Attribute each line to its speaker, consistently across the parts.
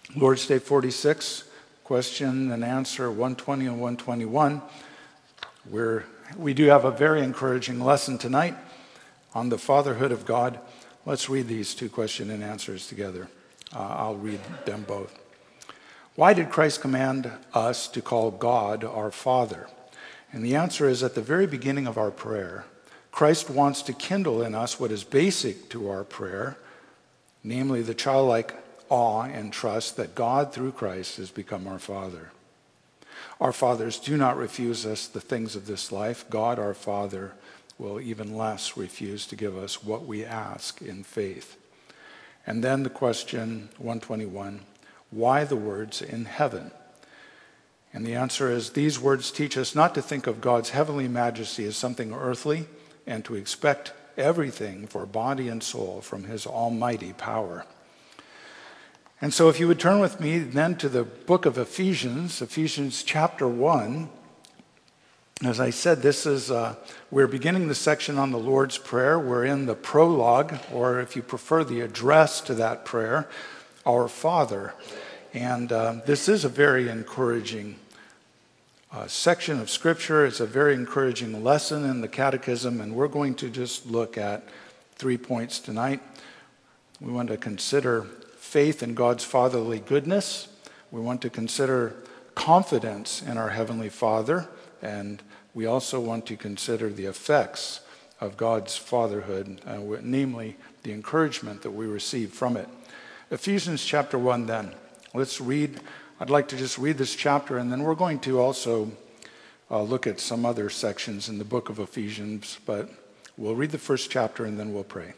Speaker 1: Lord's Day 46, question and answer 120 and 121. We do have a very encouraging lesson tonight on the fatherhood of God. Let's read these two question and answers together. I'll read them both. Why did Christ command us to call God our Father? And the answer is at the very beginning of our prayer. Christ wants to kindle in us what is basic to our prayer, namely the childlike awe and trust that God through Christ has become our Father. Our fathers do not refuse us the things of this life. God, our Father, will even less refuse to give us what we ask in faith. And then the question 121, why the words in heaven? And the answer is these words teach us not to think of God's heavenly majesty as something earthly and to expect everything for body and soul from his almighty power. And so if you would turn with me then to the book of Ephesians chapter 1. As I said, we're beginning the section on the Lord's Prayer. We're in the prologue, or if you prefer, the address to that prayer, Our Father. And this is a very encouraging section of Scripture. It's a very encouraging lesson in the Catechism, and we're going to just look at 3 points tonight. We want to consider faith in God's fatherly goodness. We want to consider confidence in our Heavenly Father, and we also want to consider the effects of God's fatherhood, namely the encouragement that we receive from it. Ephesians chapter 1 then. Let's read. I'd like to just read this chapter, and then we're going to also look at some other sections in the book of Ephesians, but we'll read the first chapter and then we'll pray.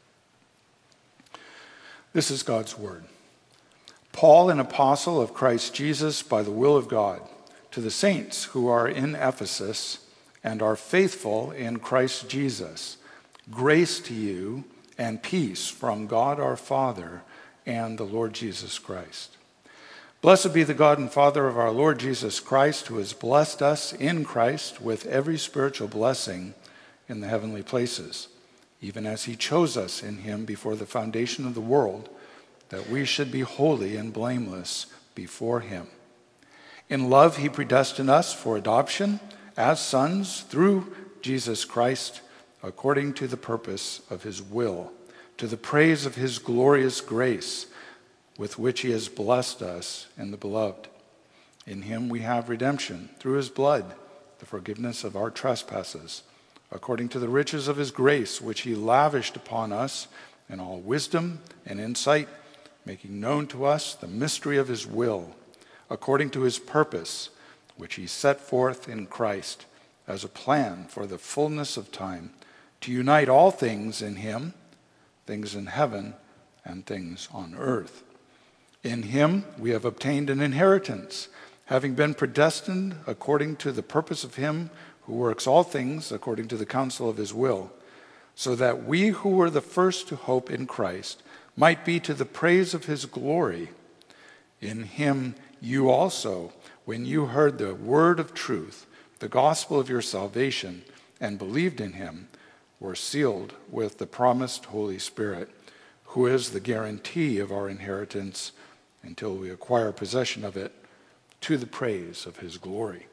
Speaker 1: This is God's word. Paul, an apostle of Christ Jesus by the will of God, to the saints who are in Ephesus and are faithful in Christ Jesus, grace to you and peace from God our Father and the Lord Jesus Christ. Blessed be the God and Father of our Lord Jesus Christ, who has blessed us in Christ with every spiritual blessing in the heavenly places, even as he chose us in him before the foundation of the world, that we should be holy and blameless before him. In love he predestined us for adoption as sons through Jesus Christ, according to the purpose of his will, to the praise of his glorious grace, with which he has blessed us in the beloved. In him we have redemption through his blood, the forgiveness of our trespasses, according to the riches of his grace, which he lavished upon us in all wisdom and insight, making known to us the mystery of his will, according to his purpose, which he set forth in Christ as a plan for the fullness of time, to unite all things in him, things in heaven and things on earth. In him we have obtained an inheritance, having been predestined according to the purpose of him who works all things according to the counsel of his will, so that we who were the first to hope in Christ might be to the praise of his glory. In him you also, when you heard the word of truth, the gospel of your salvation, and believed in him, were sealed with the promised Holy Spirit, who is the guarantee of our inheritance until we acquire possession of it, to the praise of his glory.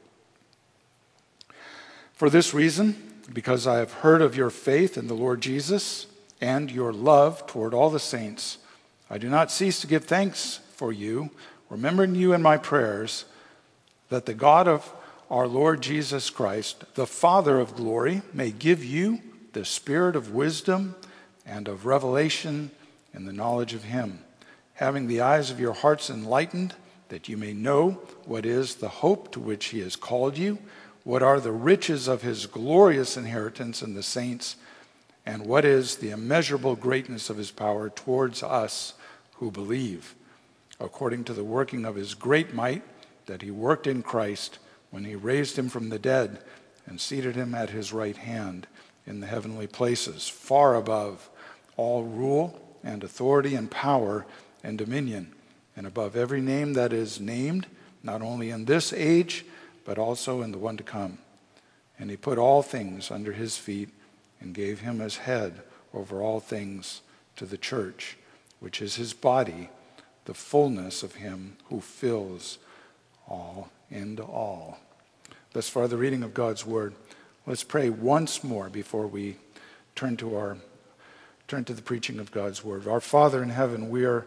Speaker 1: For this reason, because I have heard of your faith in the Lord Jesus and your love toward all the saints, I do not cease to give thanks for you, remembering you in my prayers, that the God of our Lord Jesus Christ, the Father of glory, may give you the spirit of wisdom and of revelation in the knowledge of him, having the eyes of your hearts enlightened, that you may know what is the hope to which he has called you, what are the riches of his glorious inheritance in the saints, and what is the immeasurable greatness of his power towards us who believe, according to the working of his great might that he worked in Christ when he raised him from the dead and seated him at his right hand in the heavenly places, far above all rule and authority and power and dominion, and above every name that is named, not only in this age, but also in the one to come. And he put all things under his feet and gave him as head over all things to the church, which is his body, the fullness of him who fills all in all. Thus far, the reading of God's word. Let's pray once more before we turn to the preaching of God's word. Our Father in heaven, we're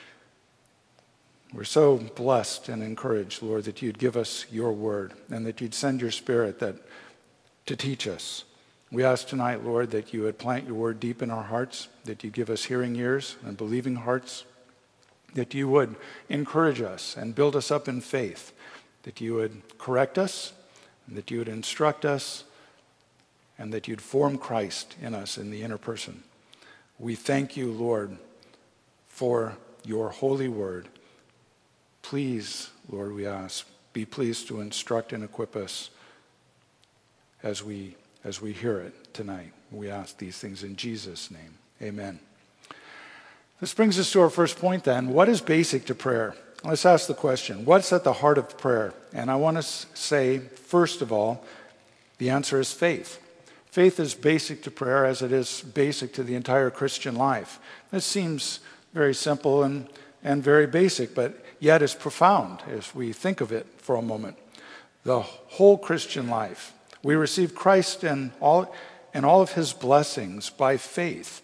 Speaker 1: so blessed and encouraged, Lord, that you'd give us your word and that you'd send your Spirit to teach us. We ask tonight, Lord, that you would plant your word deep in our hearts, that you give us hearing ears and believing hearts, that you would encourage us and build us up in faith, that you would correct us, and that you would instruct us, and that you'd form Christ in us in the inner person. We thank you, Lord, for your holy word. Please, Lord, we ask, be pleased to instruct and equip us as we hear it tonight. We ask these things in Jesus' name. Amen. This brings us to our first point then. What is basic to prayer? Let's ask the question, what's at the heart of prayer? And I want to say, first of all, the answer is faith. Faith is basic to prayer as it is basic to the entire Christian life. This seems very simple and very basic, but yet is profound as we think of it for a moment. The whole Christian life. We receive Christ and all of his blessings by faith.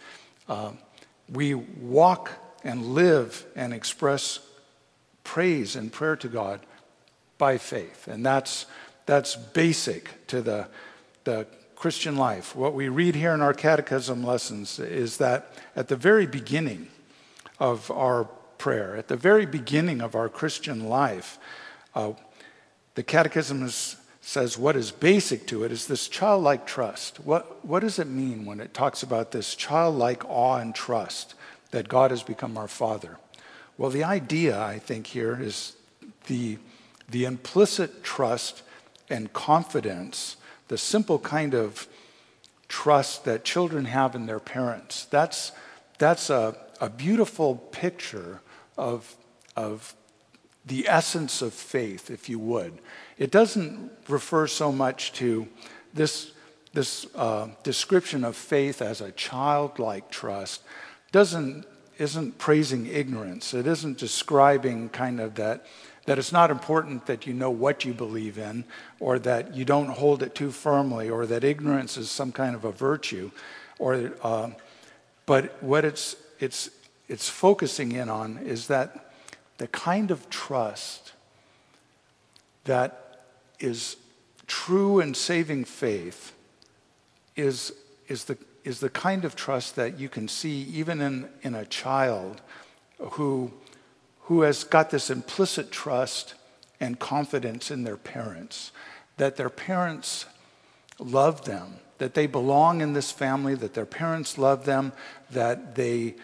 Speaker 1: We walk and live and express praise and prayer to God by faith. And that's basic to the Christian life. What we read here in our catechism lessons is that at the very beginning of our prayer, at the very beginning of our Christian life, the catechism says what is basic to it is this childlike trust. What does it mean when it talks about this childlike awe and trust that God has become our Father? Well, the idea, I think, here is the implicit trust and confidence, the simple kind of trust that children have in their parents. That's a beautiful picture of the essence of faith, if you would. It doesn't refer so much to this description of faith as a childlike trust. Isn't praising ignorance. It isn't describing kind of that it's not important that you know what you believe in, or that you don't hold it too firmly, or that ignorance is some kind of a virtue, but what it's focusing in on is that the kind of trust that is true and saving faith is the kind of trust that you can see even in a child who has got this implicit trust and confidence in their parents, that their parents love them, that they belong in this family, that their parents love them, that they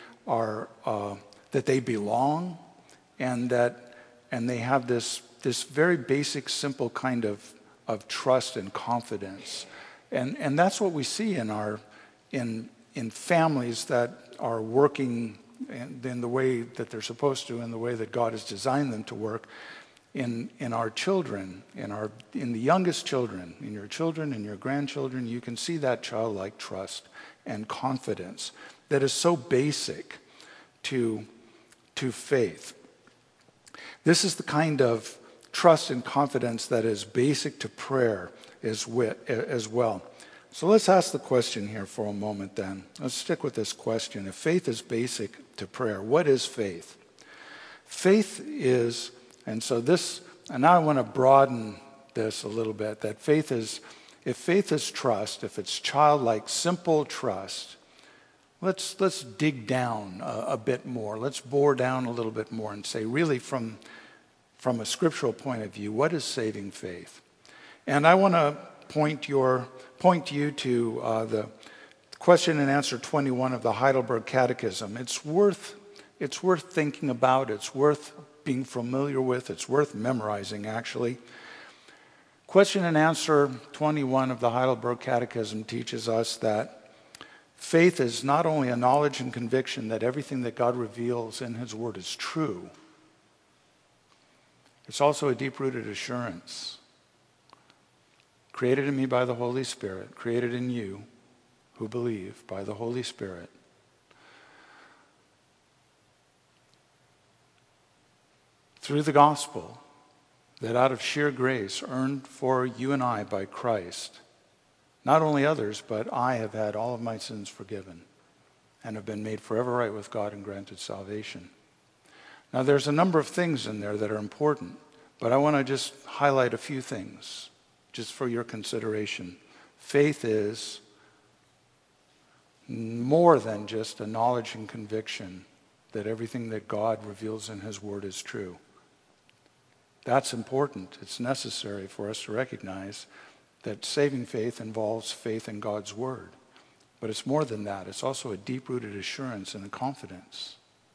Speaker 1: belong, and they have this very basic, simple kind of trust and confidence. And that's what we see in families that are working in the way that they're supposed to, in the way that God has designed them to work, in our children, in the youngest children, in your children and your grandchildren. You can see that childlike trust and confidence that is so basic to faith. This is the kind of trust and confidence that is basic to prayer as well. So let's ask the question here for a moment then. Let's stick with this question. If faith is basic to prayer, what is faith? Faith is, and now I want to broaden this a little bit, that if faith is trust, if it's childlike, simple trust, let's dig down a bit more. Let's bore down a little bit more and say, really from a scriptural point of view, what is saving faith? And I want to point you to the question and answer 21 of the Heidelberg Catechism. It's worth thinking about. It's worth being familiar with. It's worth memorizing, actually. Question and answer 21 of the Heidelberg Catechism teaches us that faith is not only a knowledge and conviction that everything that God reveals in his word is true, it's also a deep-rooted assurance. Created in me by the Holy Spirit, created in you who believe by the Holy Spirit. through the gospel that out of sheer grace earned for you and I by Christ, not only others, but I have had all of my sins forgiven and have been made forever right with God and granted salvation. Now, there's a number of things in there that are important, but I want to just highlight a few things just for your consideration. Faith is more than just a knowledge and conviction that everything that God reveals in his word is true. That's important. It's necessary for us to recognize that saving faith involves faith in God's word. But it's more than that. It's also a deep-rooted assurance and a confidence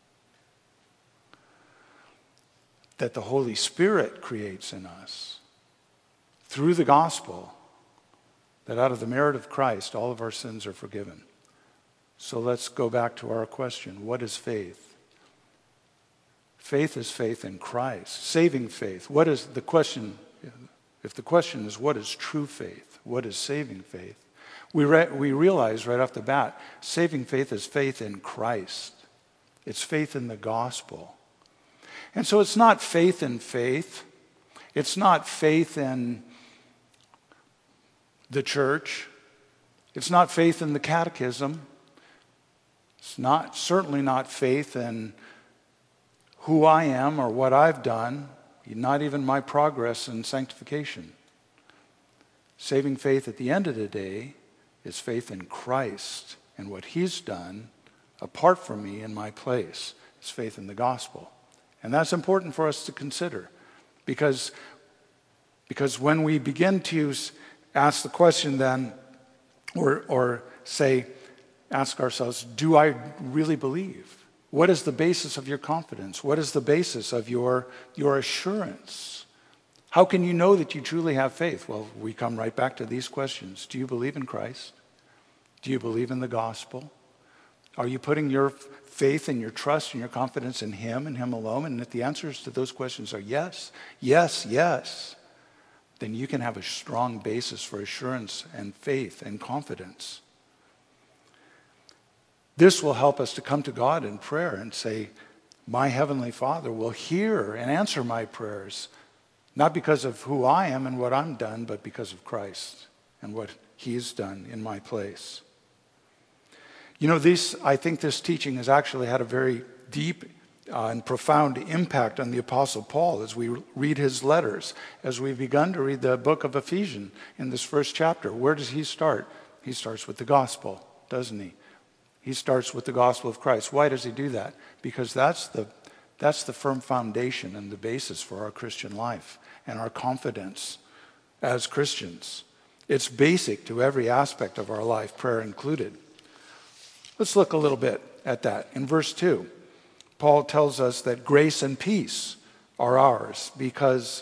Speaker 1: that the Holy Spirit creates in us through the gospel, that out of the merit of Christ, all of our sins are forgiven. So let's go back to our question. What is faith? Faith is faith in Christ. Saving faith. What is the question? If the question is what is true faith? What is saving faith? We realize right off the bat, saving faith is faith in Christ. It's faith in the gospel. And so it's not faith in faith. It's not faith in the church. It's not faith in the catechism. It's certainly not faith in who I am or what I've done, not even my progress in sanctification. Saving faith at the end of the day is faith in Christ and what he's done apart from me in my place. It's faith in the gospel. And that's important for us to consider because when we begin to ask the question then, or say, ask ourselves, do I really believe? What is the basis of your confidence? What is the basis of your assurance? How can you know that you truly have faith? Well, we come right back to these questions. Do you believe in Christ? Do you believe in the gospel? Are you putting your faith and your trust and your confidence in him and him alone? And if the answers to those questions are yes, yes, yes, then you can have a strong basis for assurance and faith and confidence. This will help us to come to God in prayer and say, my Heavenly Father will hear and answer my prayers, not because of who I am and what I'm done, but because of Christ and what he's done in my place. You know, I think this teaching has actually had a very deep and profound impact on the Apostle Paul as we read his letters, as we've begun to read the book of Ephesians in this first chapter. Where does he start? He starts with the gospel, doesn't he? He starts with the gospel of Christ. Why does he do that? Because that's the firm foundation and the basis for our Christian life and our confidence as Christians. It's basic to every aspect of our life, prayer included. Let's look a little bit at that. In verse 2, Paul tells us that grace and peace are ours because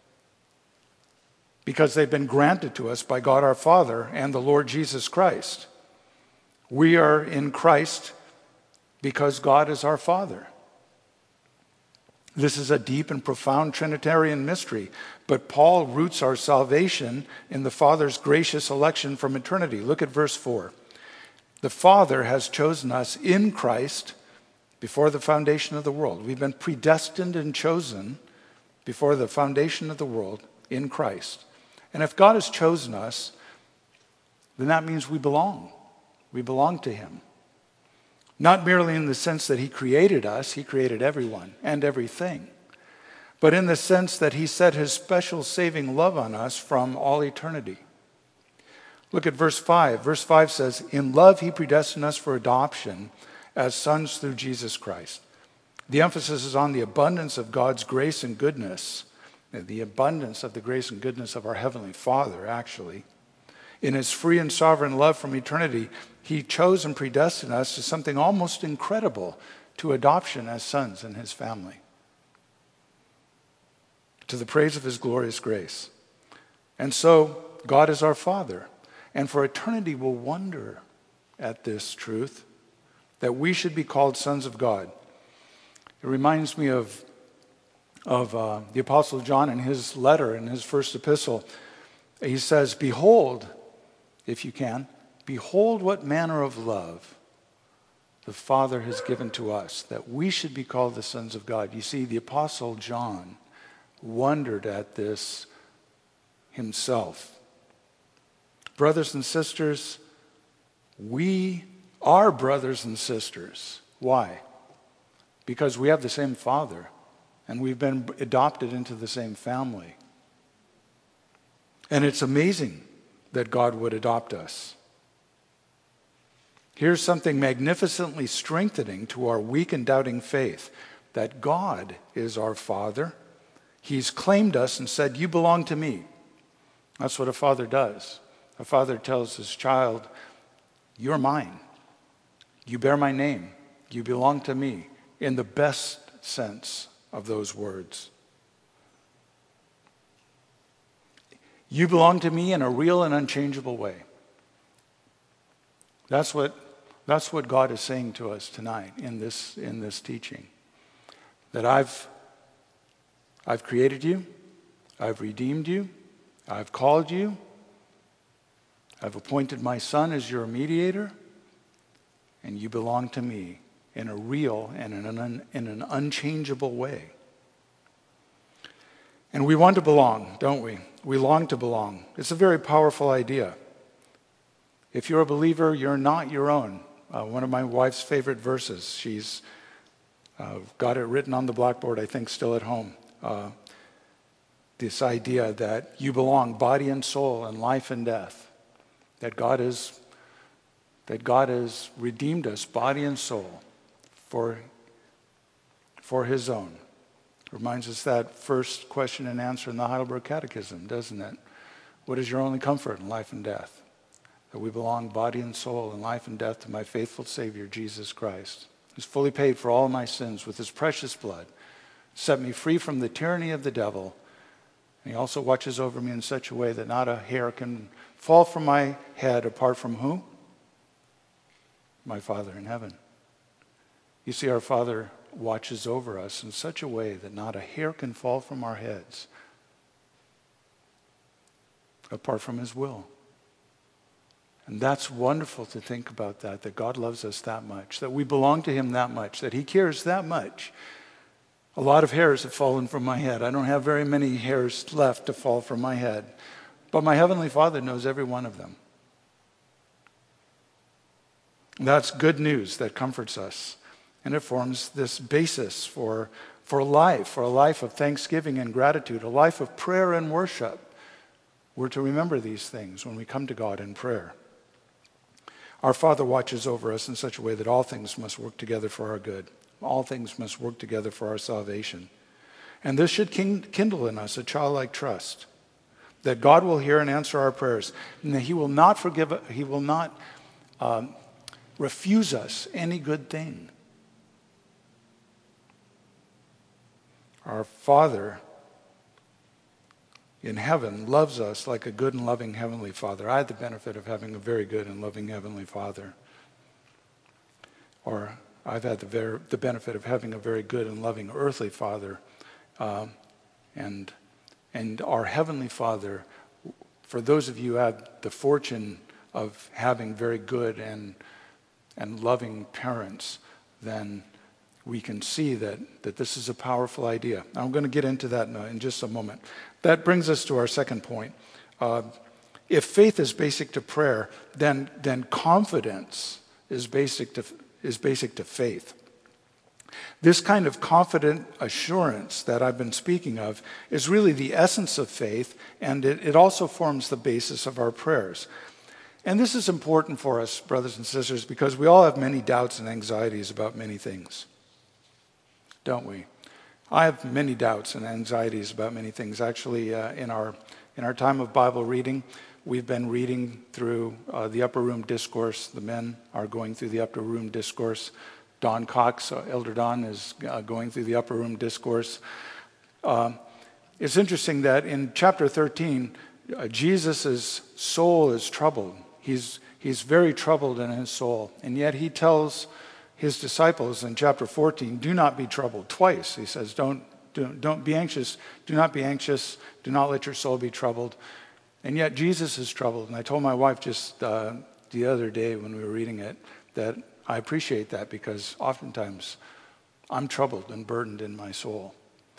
Speaker 1: they've been granted to us by God our Father and the Lord Jesus Christ. We are in Christ because God is our Father. This is a deep and profound Trinitarian mystery, but Paul roots our salvation in the Father's gracious election from eternity. Look at verse 4. The Father has chosen us in Christ before the foundation of the world. We've been predestined and chosen before the foundation of the world in Christ. And if God has chosen us, then that means we belong. We belong to him. Not merely in the sense that he created us, he created everyone and everything, but in the sense that he set his special saving love on us from all eternity. Look at verse 5. Verse 5 says, in love he predestined us for adoption as sons through Jesus Christ. The emphasis is on the abundance of God's grace and goodness, the abundance of the grace and goodness of our Heavenly Father, actually. In his free and sovereign love from eternity, he chose and predestined us to something almost incredible, to adoption as sons in his family, to the praise of his glorious grace. And so, God is our Father. And for eternity, we'll wonder at this truth, that we should be called sons of God. It reminds me of the Apostle John in his letter, in his first epistle. He says, behold, if you can, behold what manner of love the Father has given to us, that we should be called the sons of God. You see, the Apostle John wondered at this himself. Brothers and sisters, we are brothers and sisters. Why? Because we have the same Father, and we've been adopted into the same family. And it's amazing that God would adopt us. Here's something magnificently strengthening to our weak and doubting faith, that God is our Father. He's claimed us and said, "You belong to me." That's what a father does. A father tells his child, "You're mine. You bear my name. You belong to me," in the best sense of those words. You belong to me in a real and unchangeable way. That's what God is saying to us tonight in this teaching. That I've created you, I've redeemed you, I've called you, I've appointed my Son as your mediator, and you belong to me in a real and in an unchangeable way. And we want to belong, don't we? We long to belong. It's a very powerful idea. If you're a believer, you're not your own. One of my wife's favorite verses, she's got it written on the blackboard, I think, still at home. This idea that you belong, body and soul, and life and death. That God has redeemed us, body and soul, for his own. Reminds us that first question and answer in the Heidelberg Catechism, doesn't it? What is your only comfort in life and death? That we belong body and soul in life and death to my faithful Savior, Jesus Christ, who's fully paid for all my sins with his precious blood, set me free from the tyranny of the devil, and he also watches over me in such a way that not a hair can fall from my head apart from who? My Father in heaven. You see, our Father watches over us in such a way that not a hair can fall from our heads apart from his will. And that's wonderful to think about that God loves us that much, that we belong to him that much, that he cares that much. A lot of hairs have fallen from my head. I don't have very many hairs left to fall from my head. But my Heavenly Father knows every one of them. That's good news that comforts us. And it forms this basis for a life of thanksgiving and gratitude, a life of prayer and worship. We're to remember these things when we come to God in prayer. Our Father watches over us in such a way that all things must work together for our good. All things must work together for our salvation. And this should kindle in us a childlike trust that God will hear and answer our prayers, and that he will not refuse us any good thing. Our Father in heaven loves us like a good and loving Heavenly Father. I had the benefit of having a very good and loving Heavenly Father. Or I've had the benefit of having a very good and loving earthly Father. And our Heavenly Father, for those of you who have the fortune of having very good and loving parents, then we can see that this is a powerful idea. I'm going to get into that in just a moment. That brings us to our second point. If faith is basic to prayer, then confidence is basic to faith. This kind of confident assurance that I've been speaking of is really the essence of faith, and it also forms the basis of our prayers. And this is important for us, brothers and sisters, because we all have many doubts and anxieties about many things. Don't we? I have many doubts and anxieties about many things. Actually, in our time of Bible reading, we've been reading through the Upper Room Discourse. The men are going through the Upper Room Discourse. Don Cox, Elder Don, is going through the Upper Room Discourse. It's interesting that in chapter 13, Jesus' soul is troubled. He's very troubled in his soul, and yet he tells his disciples in chapter 14, do not be troubled. Twice he says, don't be anxious. Do not be anxious. Do not let your soul be troubled. And yet Jesus is troubled. And I told my wife just the other day when we were reading it that I appreciate that because oftentimes I'm troubled and burdened in my soul.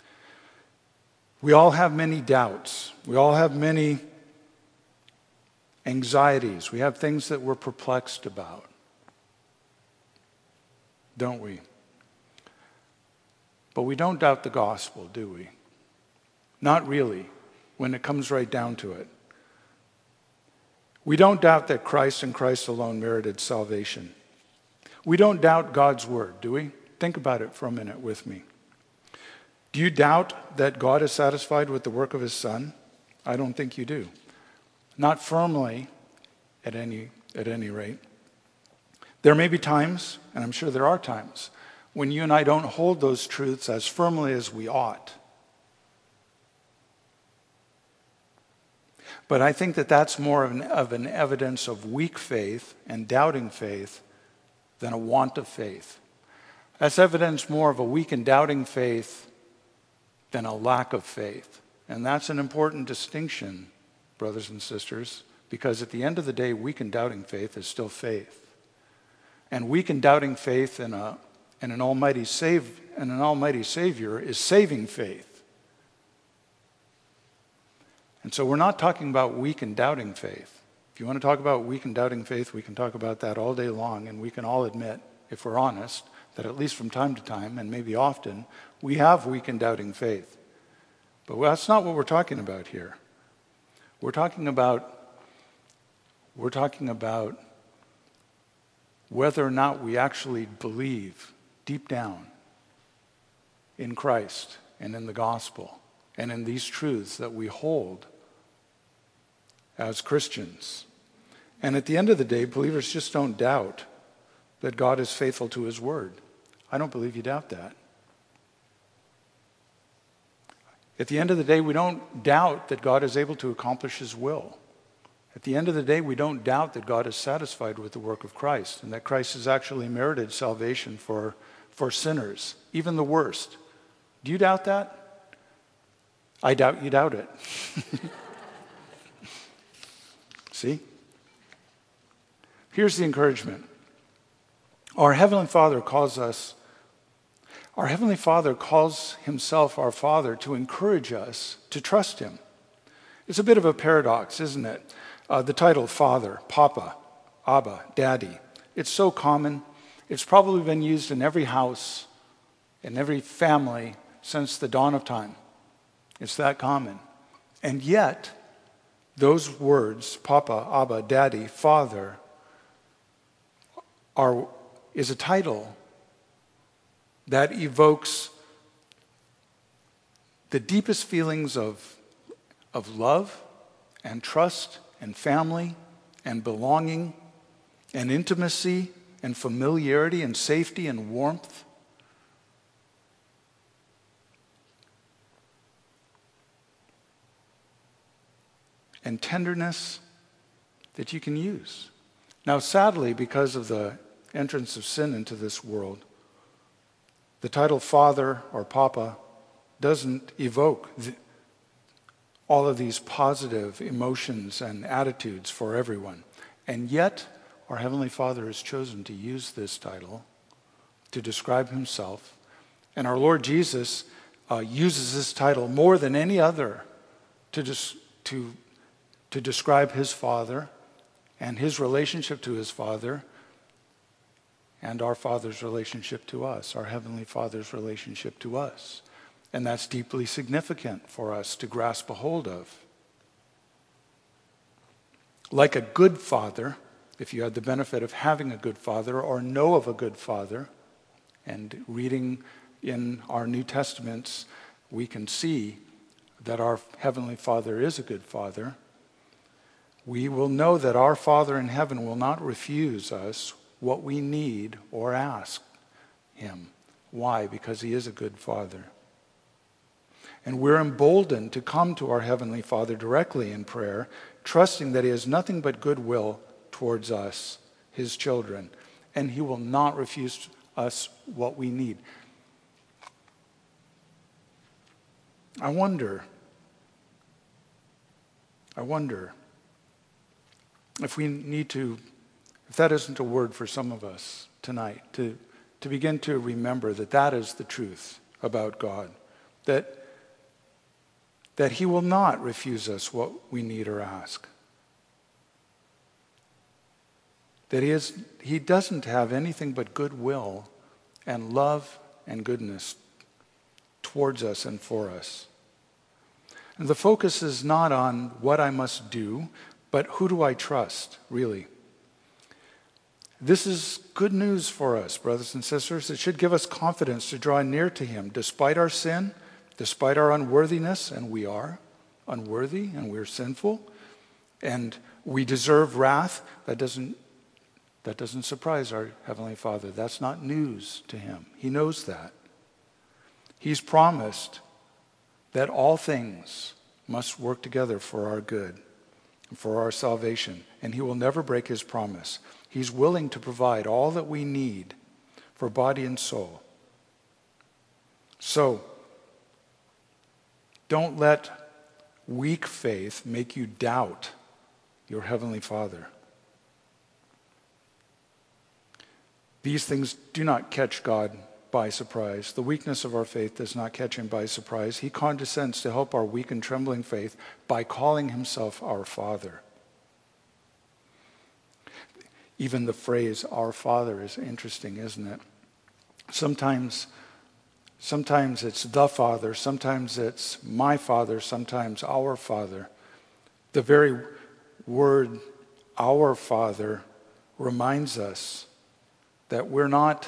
Speaker 1: We all have many doubts. We all have many anxieties. We have things that we're perplexed about. Don't we? But we don't doubt the gospel, do we? Not really, when it comes right down to it. We don't doubt that Christ and Christ alone merited salvation. We don't doubt God's word, do we? Think about it for a minute with me. Do you doubt that God is satisfied with the work of his Son? I don't think you do. Not firmly, at any rate. There may be times, and I'm sure there are times, when you and I don't hold those truths as firmly as we ought. But I think that that's more of an evidence of weak faith and doubting faith than a want of faith. That's evidence more of a weak and doubting faith than a lack of faith. And that's an important distinction, brothers and sisters, because at the end of the day, weak and doubting faith is still faith. And weak and doubting faith in an almighty Savior is saving faith. And so we're not talking about weak and doubting faith. If you want to talk about weak and doubting faith, we can talk about that all day long, and we can all admit, if we're honest, that at least from time to time, and maybe often, we have weak and doubting faith. But that's not what we're talking about here. We're talking about whether or not we actually believe deep down in Christ and in the gospel and in these truths that we hold as Christians. And at the end of the day, believers just don't doubt that God is faithful to his word. I don't believe you doubt that. At the end of the day, we don't doubt that God is able to accomplish his will. At the end of the day, we don't doubt that God is satisfied with the work of Christ and that Christ has actually merited salvation for sinners, even the worst. Do you doubt that? I doubt you doubt it. See? Here's the encouragement. Our Heavenly Father calls himself our Father to encourage us to trust him. It's a bit of a paradox, isn't it? The title Father, Papa, Abba, Daddy. It's so common. It's probably been used in every house, in every family since the dawn of time. It's that common. And yet, those words, Papa, Abba, Daddy, Father, is a title that evokes the deepest feelings of love and trust and family and belonging and intimacy and familiarity and safety and warmth. And tenderness that you can use. Now, sadly, because of the entrance of sin into this world, the title Father or Papa doesn't evoke all of these positive emotions and attitudes for everyone. And yet, our Heavenly Father has chosen to use this title to describe himself. And our Lord Jesus uses this title more than any other to describe his Father and his relationship to his Father and our Father's relationship to us, our Heavenly Father's relationship to us. And that's deeply significant for us to grasp a hold of. Like a good father, if you had the benefit of having a good father or know of a good father, and reading in our New Testaments, we can see that our Heavenly Father is a good father. We will know that our Father in heaven will not refuse us what we need or ask him. Why? Because he is a good father. And we're emboldened to come to our Heavenly Father directly in prayer, trusting that he has nothing but goodwill towards us, his children, and he will not refuse us what we need. I wonder if we need to if that isn't a word for some of us tonight, to begin to remember that that is the truth about God, that he will not refuse us what we need or ask. That he doesn't have anything but goodwill and love and goodness towards us and for us. And the focus is not on what I must do, but who do I trust, really? This is good news for us, brothers and sisters. It should give us confidence to draw near to him despite our sin, despite our unworthiness, and we are unworthy and we're sinful, and we deserve wrath. That doesn't surprise our Heavenly Father. That's not news to him. He knows that. He's promised that all things must work together for our good, for our salvation, and he will never break his promise. He's willing to provide all that we need for body and soul. So, don't let weak faith make you doubt your Heavenly Father. These things do not catch God by surprise. The weakness of our faith does not catch him by surprise. He condescends to help our weak and trembling faith by calling himself our Father. Even the phrase, our Father, is interesting, isn't it? Sometimes it's the Father, sometimes it's my Father, sometimes our Father. The very word, our Father, reminds us that we're not,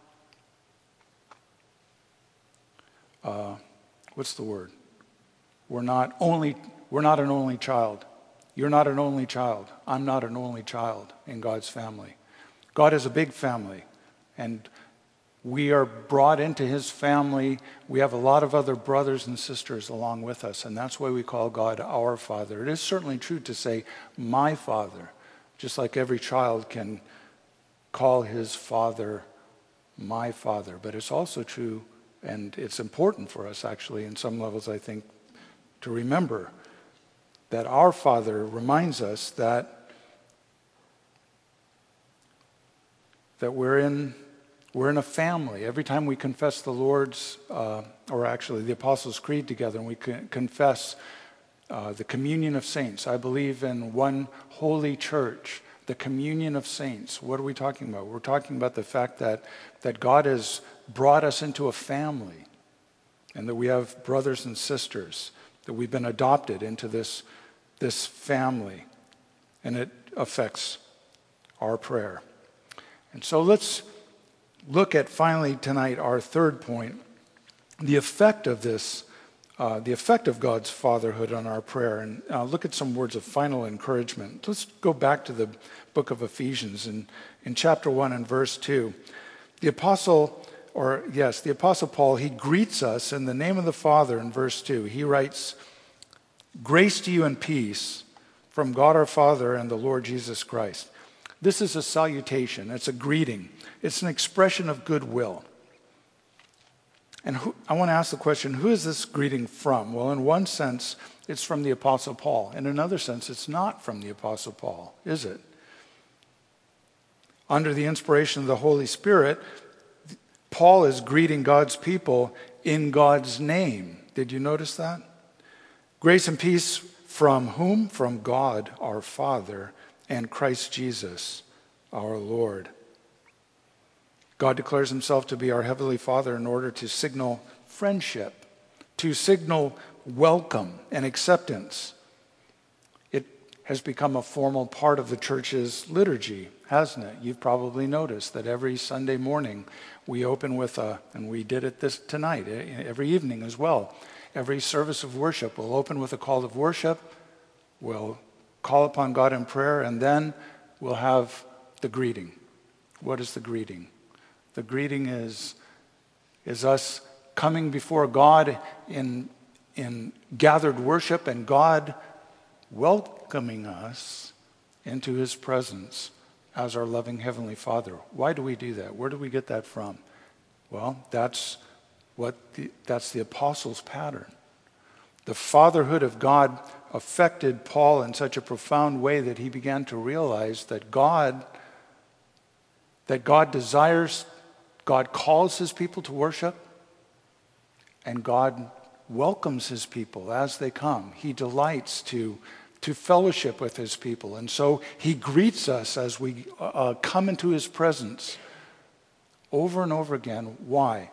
Speaker 1: what's the word? We're not an only child. You're not an only child. I'm not an only child in God's family. God is a big family, and we are brought into his family. We have a lot of other brothers and sisters along with us, and that's why we call God our Father. It is certainly true to say, my Father, just like every child can call his father my father. But it's also true, and it's important for us actually in some levels, I think, to remember that our Father reminds us that we're in a family. Every time we confess the Lord's, or actually the Apostles' Creed together, and we confess the communion of saints. I believe in one holy church, the communion of saints. What are we talking about? We're talking about the fact that God has brought us into a family, and that we have brothers and sisters, that we've been adopted into this family, and it affects our prayer. And so let's look at finally tonight our third point, the effect of this, the effect of God's fatherhood on our prayer, and look at some words of final encouragement. Let's go back to the book of Ephesians in chapter 1 and verse 2. The Apostle Paul, he greets us in the name of the Father in verse 2. He writes, "Grace to you and peace from God our Father and the Lord Jesus Christ." This is a salutation. It's a greeting. It's an expression of goodwill. And I want to ask the question, who is this greeting from? Well, in one sense, it's from the Apostle Paul. In another sense, it's not from the Apostle Paul, is it? Under the inspiration of the Holy Spirit, Paul is greeting God's people in God's name. Did you notice that? Grace and peace from whom? From God, our Father, and Christ Jesus, our Lord. God declares himself to be our Heavenly Father in order to signal friendship, to signal welcome and acceptance. It has become a formal part of the church's liturgy, hasn't it? You've probably noticed that every Sunday morning we open with and we did it tonight, every evening as well. Every service of worship will open with a call of worship. We'll call upon God in prayer, and then we'll have the greeting. What is the greeting? The greeting is us coming before God in gathered worship, and God welcoming us into his presence as our loving Heavenly Father. Why do we do that? Where do we get that from? Well, that's the apostles' pattern. The fatherhood of God affected Paul in such a profound way that he began to realize that God that God desires, God calls his people to worship, and God welcomes his people as they come. He delights to fellowship with his people. And so he greets us as we come into his presence over and over again. Why?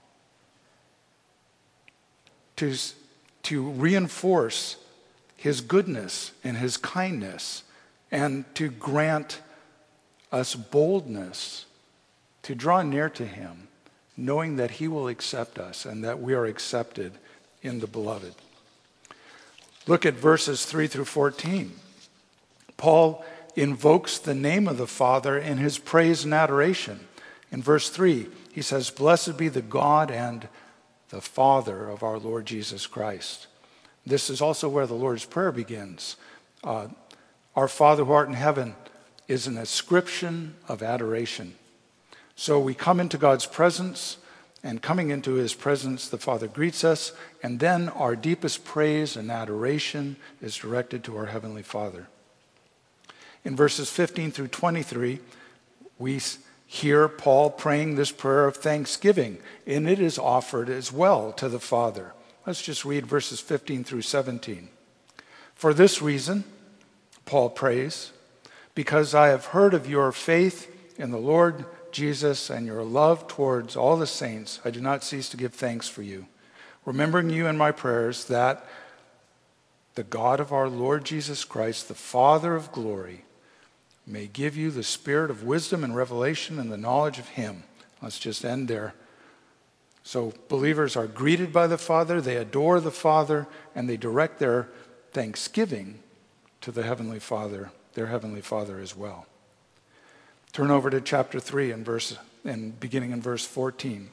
Speaker 1: To reinforce his goodness and his kindness, and to grant us boldness to draw near to him, knowing that he will accept us and that we are accepted in the beloved. Look at verses 3 through 14. Paul invokes the name of the Father in his praise and adoration. In verse 3, he says, "Blessed be the God and the Father of our Lord Jesus Christ." This is also where the Lord's Prayer begins. Our Father who art in heaven is an ascription of adoration. So we come into God's presence, and coming into his presence, the Father greets us, and then our deepest praise and adoration is directed to our Heavenly Father. In verses 15 through 23, we hear Paul praying this prayer of thanksgiving, and it is offered as well to the Father. Let's just read verses 15 through 17. "For this reason," Paul prays, "because I have heard of your faith in the Lord Jesus and your love towards all the saints, I do not cease to give thanks for you, remembering you in my prayers, that the God of our Lord Jesus Christ, the Father of glory, may give you the spirit of wisdom and revelation and the knowledge of him." Let's just end there. So believers are greeted by the Father, they adore the Father, and they direct their thanksgiving to the Heavenly Father, their Heavenly Father as well. Turn over to chapter 3 and beginning in verse 14.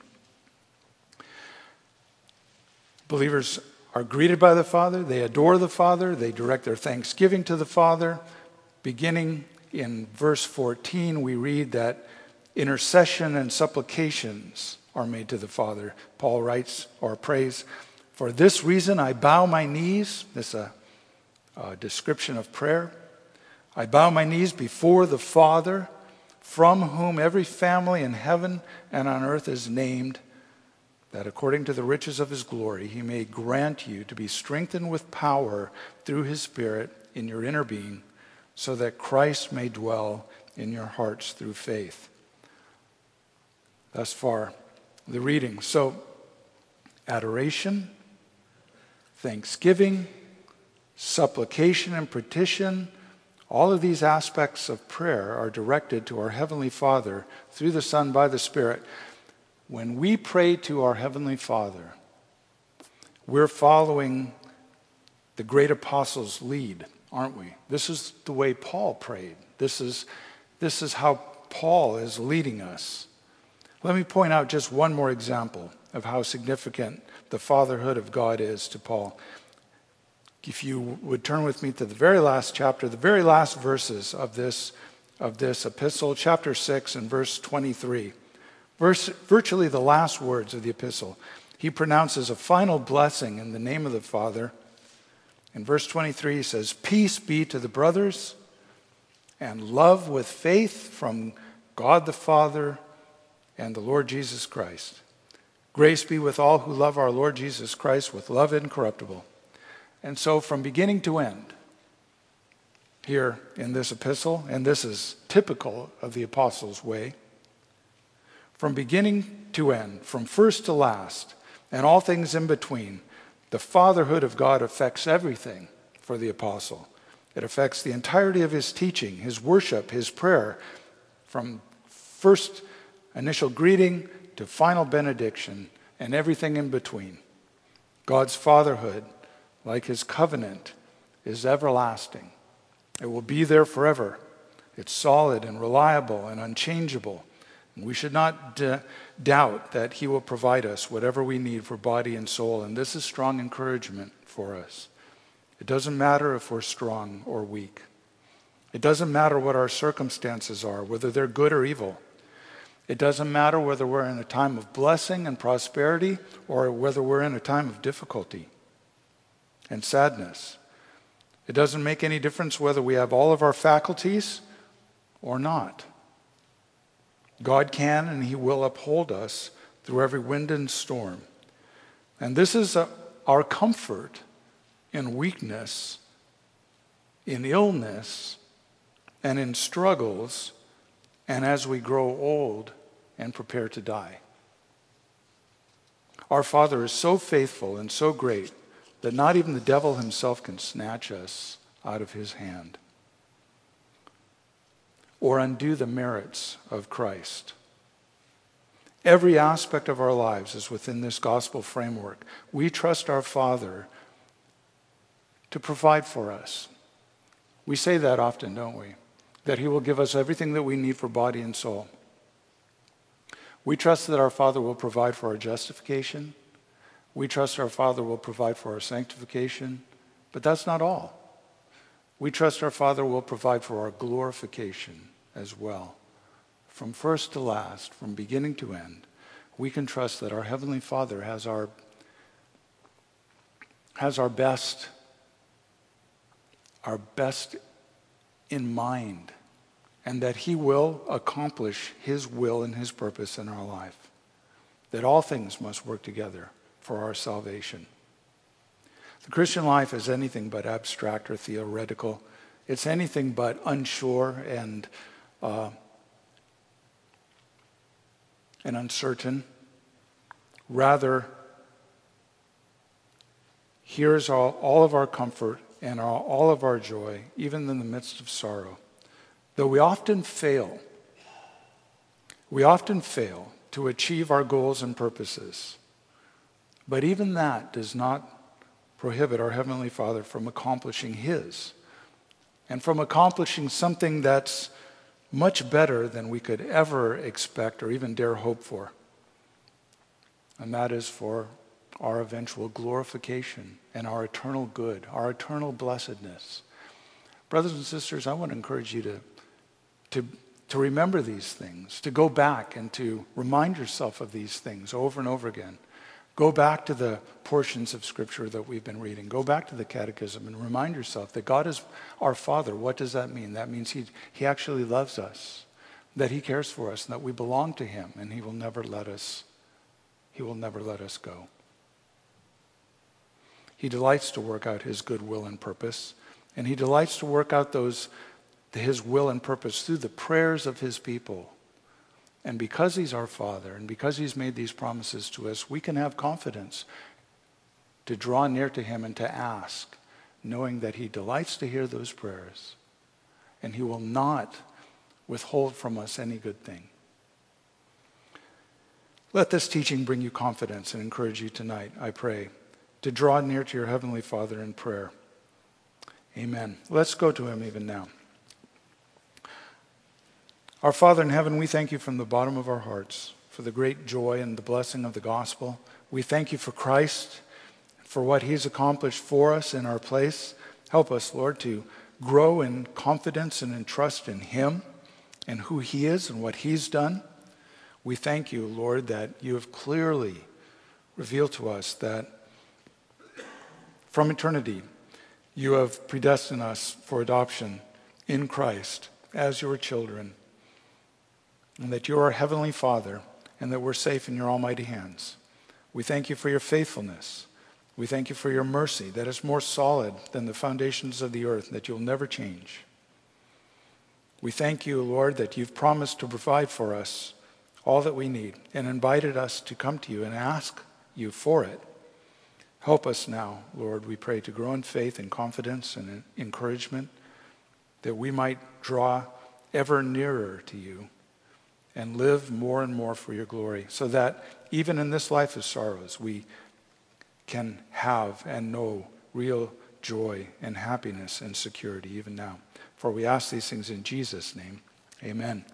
Speaker 1: Believers are greeted by the Father, they adore the Father, they direct their thanksgiving to the Father. Beginning in verse 14, we read that intercession and supplications are made to the Father. Paul writes or prays, "For this reason I bow my knees." This is a description of prayer. "I bow my knees before the Father, from whom every family in heaven and on earth is named, that according to the riches of his glory he may grant you to be strengthened with power through his Spirit in your inner being, so that Christ may dwell in your hearts through faith." Thus far, the reading. So, adoration, thanksgiving, supplication and petition, all of these aspects of prayer are directed to our Heavenly Father through the Son by the Spirit. When we pray to our Heavenly Father, we're following the great apostles' lead, aren't we? This is the way Paul prayed. This is how Paul is leading us. Let me point out just one more example of how significant the fatherhood of God is to Paul. If you would turn with me to the very last chapter, the very last verses of this epistle, chapter 6 and verse 23. Virtually the last words of the epistle. He pronounces a final blessing in the name of the Father. In verse 23 he says, "Peace be to the brothers, and love with faith from God the Father and the Lord Jesus Christ. Grace be with all who love our Lord Jesus Christ with love incorruptible." And so from beginning to end, here in this epistle, and this is typical of the apostles' way, from beginning to end, from first to last, and all things in between, the fatherhood of God affects everything for the apostle. It affects the entirety of his teaching, his worship, his prayer, from first initial greeting to final benediction, and everything in between. God's fatherhood, like his covenant, is everlasting. It will be there forever. It's solid and reliable and unchangeable. And we should not doubt that he will provide us whatever we need for body and soul. And this is strong encouragement for us. It doesn't matter if we're strong or weak. It doesn't matter what our circumstances are, whether they're good or evil. It doesn't matter whether we're in a time of blessing and prosperity or whether we're in a time of difficulty and sadness. It doesn't make any difference whether we have all of our faculties or not. God can and he will uphold us through every wind and storm. And this is our comfort in weakness, in illness, and in struggles, and as we grow old and prepare to die. Our Father is so faithful and so great that not even the devil himself can snatch us out of his hand or undo the merits of Christ. Every aspect of our lives is within this gospel framework. We trust our Father to provide for us. We say that often, don't we? That he will give us everything that we need for body and soul. We trust that our Father will provide for our justification. We trust our Father will provide for our sanctification. But that's not all. We trust our Father will provide for our glorification as well. From first to last, from beginning to end, we can trust that our Heavenly Father has our best in mind, and that he will accomplish his will and his purpose in our life, that all things must work together for our salvation. The Christian life is anything but abstract or theoretical. It's anything but unsure and uncertain. Rather, here's all of our comfort and all of our joy, even in the midst of sorrow. Though we often fail to achieve our goals and purposes. But even that does not prohibit our Heavenly Father from accomplishing his, and from accomplishing something that's much better than we could ever expect or even dare hope for. And that is for our eventual glorification and our eternal good, our eternal blessedness. Brothers and sisters, I want to encourage you to remember these things, to go back and to remind yourself of these things over and over again. Go back to the portions of Scripture that we've been reading. Go back to the Catechism and remind yourself that God is our Father. What does that mean? That means He actually loves us, that He cares for us, and that we belong to Him, and He will never let us go. He delights to work out His good will and purpose, and He delights to work out His will and purpose through the prayers of His people. And because He's our Father, and because He's made these promises to us, we can have confidence to draw near to Him and to ask, knowing that He delights to hear those prayers, and He will not withhold from us any good thing. Let this teaching bring you confidence and encourage you tonight, I pray, to draw near to your Heavenly Father in prayer. Amen. Let's go to Him even now. Our Father in heaven, we thank you from the bottom of our hearts for the great joy and the blessing of the gospel. We thank you for Christ, for what He's accomplished for us in our place. Help us, Lord, to grow in confidence and in trust in Him and who He is and what He's done. We thank you, Lord, that you have clearly revealed to us that from eternity you have predestined us for adoption in Christ as your children, and that you are our Heavenly Father, and that we're safe in your almighty hands. We thank you for your faithfulness. We thank you for your mercy that is more solid than the foundations of the earth, that you'll never change. We thank you, Lord, that you've promised to provide for us all that we need and invited us to come to you and ask you for it. Help us now, Lord, we pray, to grow in faith and confidence and encouragement, that we might draw ever nearer to you and live more and more for your glory, so that even in this life of sorrows, we can have and know real joy and happiness and security even now. For we ask these things in Jesus' name. Amen.